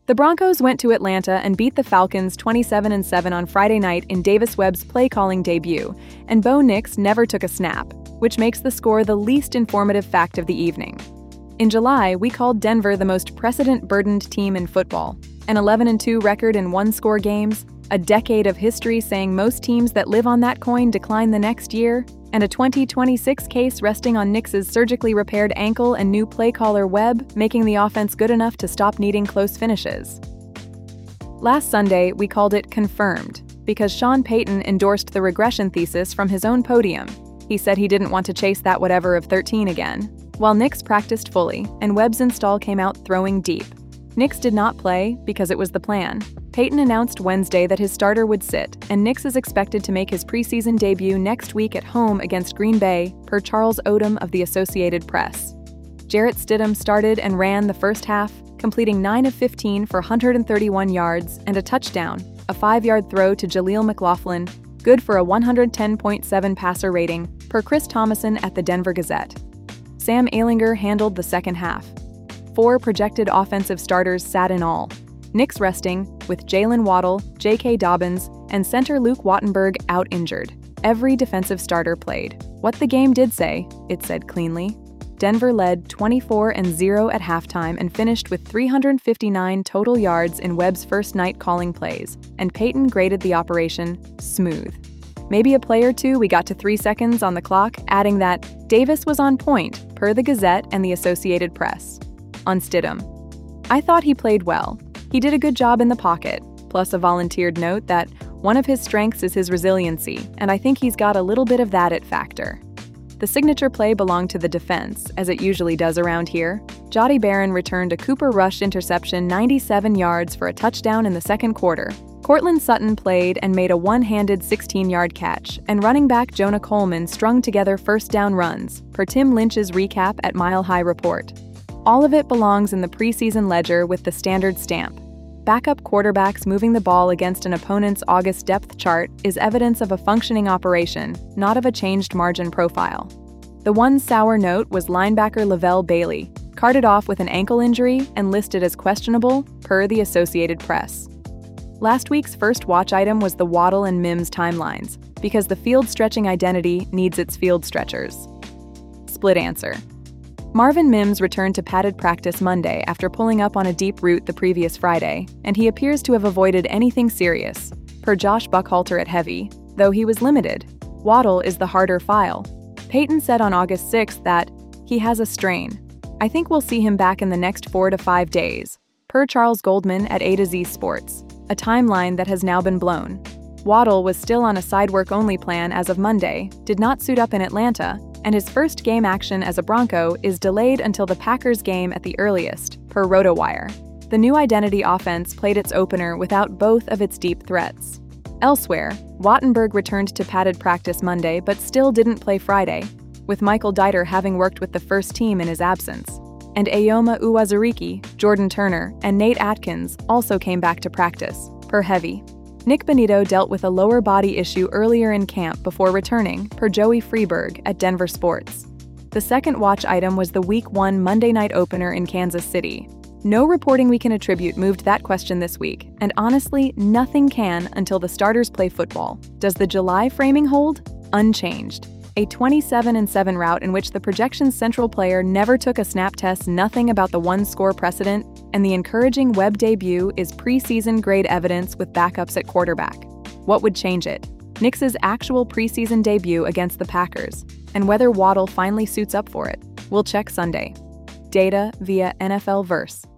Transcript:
The Broncos went to Atlanta and beat the Falcons 27-7 on Friday night in Davis Webb's play-calling debut, and Bo Nix never took a snap, which makes the score the least informative fact of the evening. In July, we called Denver the most precedent-burdened team in football, an 11-2 record in one-score games, a decade of history saying most teams that live on that coin decline the next year, and a 2026 case resting on Nix's surgically repaired ankle and new play-caller Webb, making the offense good enough to stop needing close finishes. Last Sunday, we called it confirmed, because Sean Payton endorsed the regression thesis from his own podium. He said he didn't want to chase that whatever of 13 again, while Nix practiced fully, and Webb's install came out throwing deep. Nix did not play because it was the plan. Payton announced Wednesday that his starter would sit, and Nix is expected to make his preseason debut next week at home against Green Bay, per Charles Odom of the Associated Press. Jarrett Stidham started and ran the first half, completing 9 of 15 for 131 yards and a touchdown, a 5-yard throw to Jaleel McLaughlin, good for a 110.7 passer rating, per Chris Thomason at the Denver Gazette. Sam Ehlinger handled the second half. 4 projected offensive starters sat in all. Nix resting, with Jalen Waddle, J.K. Dobbins, and center Luke Wattenberg out injured. Every defensive starter played. What the game did say, it said cleanly. Denver led 24-0 at halftime and finished with 359 total yards in Webb's first night calling plays, and Payton graded the operation smooth. Maybe a play or two we got to 3 seconds on the clock, adding that Davis was on point, per the Gazette and the Associated Press. On Stidham, I thought he played well. He did a good job in the pocket, plus a volunteered note that one of his strengths is his resiliency, and I think he's got a little bit of that it factor. The signature play belonged to the defense, as it usually does around here. Jahdae Barron returned a Cooper Rush interception 97 yards for a touchdown in the second quarter. Courtland Sutton played and made a one-handed 16-yard catch, and running back Jonah Coleman strung together first down runs, per Tim Lynch's recap at Mile High Report. All of it belongs in the preseason ledger with the standard stamp. Backup quarterbacks moving the ball against an opponent's August depth chart is evidence of a functioning operation, not of a changed margin profile. The one sour note was linebacker Lavelle Bailey, carted off with an ankle injury and listed as questionable, per the Associated Press. Last week's first watch item was the Waddle and Mims timelines, because the field-stretching identity needs its field stretchers. Split answer. Marvin Mims returned to padded practice Monday after pulling up on a deep route the previous Friday, and he appears to have avoided anything serious, per Josh Buckhalter at Heavy, though he was limited. Waddle is the harder file. Payton said on August 6th that he has a strain. I think we'll see him back in the next 4 to 5 days, per Charles Goldman at A to Z Sports, a timeline that has now been blown. Waddle was still on a side-work-only plan as of Monday, did not suit up in Atlanta, and his first game action as a Bronco is delayed until the Packers game at the earliest, per RotoWire. The new identity offense played its opener without both of its deep threats. Elsewhere, Wattenberg returned to padded practice Monday but still didn't play Friday, with Michael Deiter having worked with the first team in his absence. And Ayoma Uwazurike, Jordan Turner, and Nate Atkins also came back to practice, per Heavy. Nick Bonito dealt with a lower body issue earlier in camp before returning, per Joey Freeberg at Denver Sports. The second watch item was the Week 1 Monday night opener in Kansas City. No reporting we can attribute moved that question this week, and honestly, nothing can until the starters play football. Does the July framing hold? Unchanged. A 27-7 route in which the projection's central player never took a snap test, nothing about the one-score precedent, and the encouraging Webb debut is preseason grade evidence with backups at quarterback. What would change it? Nix's actual preseason debut against the Packers, and whether Waddle finally suits up for it. We'll check Sunday. Data via NFL Verse.